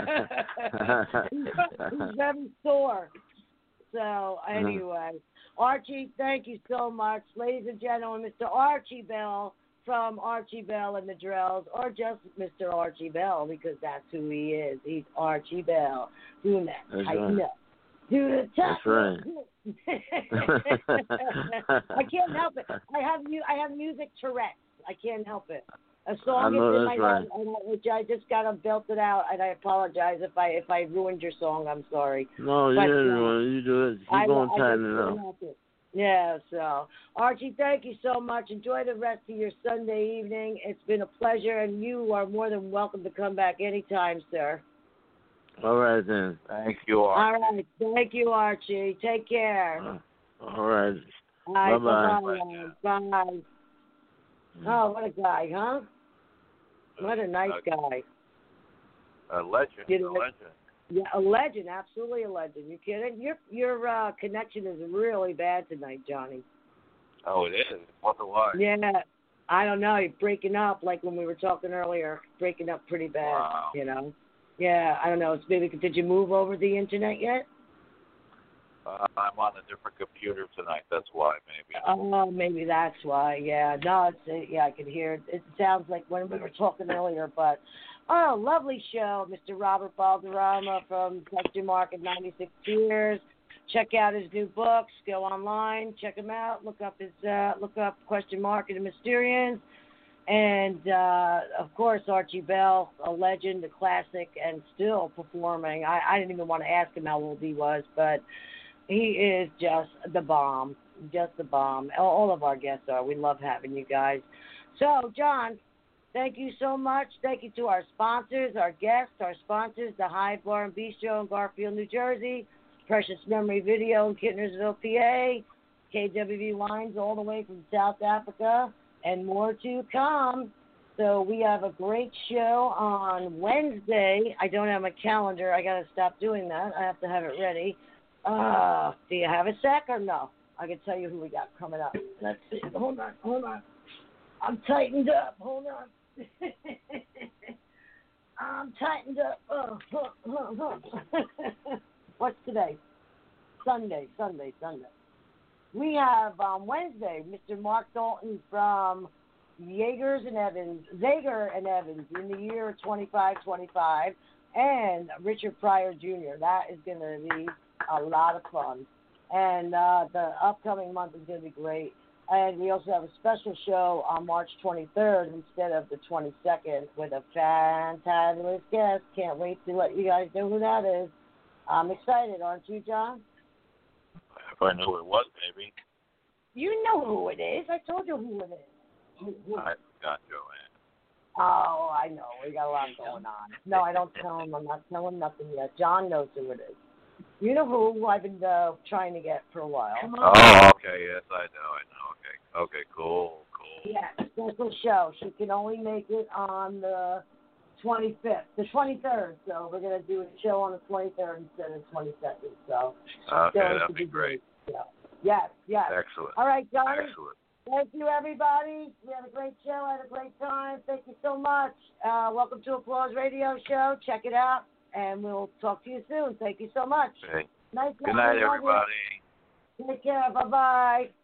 He's very sore. So, anyway, Archie, thank you so much. Ladies and gentlemen, Mr. Archie Bell from Archie Bell and the Drells, or just Mr. Archie Bell, because that's who he is. He's Archie Bell. Doing that. That's Tighten right. up. Do the top. That's right. I can't help it. I have music Tourette's. I can't help it. A song I know is in my that's right. head, which I just gotta belt it out, and I apologize if I ruined your song. I'm sorry. No, you didn't ruin it. You do it. Keep on tightening it up. Yeah, so Archie, thank you so much. Enjoy the rest of your Sunday evening. It's been a pleasure, and you are more than welcome to come back anytime, sir. All right then. Thank you, Archie. All right, thank you, Archie. Take care. All right. Bye Bye-bye. Bye. Oh, what a guy, huh? What a nice guy. A legend. You know, A legend. Yeah, a legend, absolutely a legend. You kidding? Your connection is really bad tonight, Johnny. Oh, it is. Wonder why? Yeah, I don't know. You're breaking up, like when we were talking earlier. Breaking up pretty bad. Wow. You know. Yeah, I don't know. It's maybe did you move over the internet yet? I'm on a different computer tonight. That's why, maybe. Oh, maybe that's why. Yeah, no, I could hear it. It sounds like when we were talking earlier, but. Oh, lovely show, Mr. Robert Balderrama from Question Mark at 96 Years. Check out his new books. Go online, check him out. Look up Question Mark and the Mysterians, and of course Archie Bell, a legend, a classic, and still performing. I didn't even want to ask him how old he was, but he is just the bomb, All of our guests are. We love having you guys. So, John. Thank you so much. Thank you to our sponsors, our guests, the Hive Bar and Bistro in Garfield, New Jersey, Precious Memory Video in Kitchenersville, PA, KWV Wines all the way from South Africa, and more to come. So we have a great show on Wednesday. I don't have my calendar. I got to stop doing that. I have to have it ready. Do you have a sec or no? I can tell you who we got coming up. Let's see. Hold on. I'm tightened up. Hold on. I'm tightened up. What's today? Sunday. We have Wednesday, Mr. Mark Dalton from Zager and Evans in the year 2525, and Richard Pryor Jr. That is going to be a lot of fun. And the upcoming month is going to be great. And we also have a special show on March 23rd instead of the 22nd with a fantabulous guest. Can't wait to let you guys know who that is. I'm excited, aren't you, John? If I knew who it was, maybe. You know who it is. I told you who it is. I forgot, Joanne. Oh, I know. We got a lot going on. No, I don't tell him. I'm not telling nothing yet. John knows who it is. You know who I've been trying to get for a while. Oh, okay. Yes, I know. Okay, cool. Yeah, special show. She can only make it on the 25th, the 23rd. So we're going to do a show on the 23rd instead of 22nd. So okay, that'd be great. Yeah. Yes. Excellent. All right, Johnny. Excellent. Thank you, everybody. We had a great show. Had a great time. Thank you so much. Welcome to Applause Radio Show. Check it out. And we'll talk to you soon. Thank you so much. Okay. Nice Good night, everybody. Take care. Bye-bye.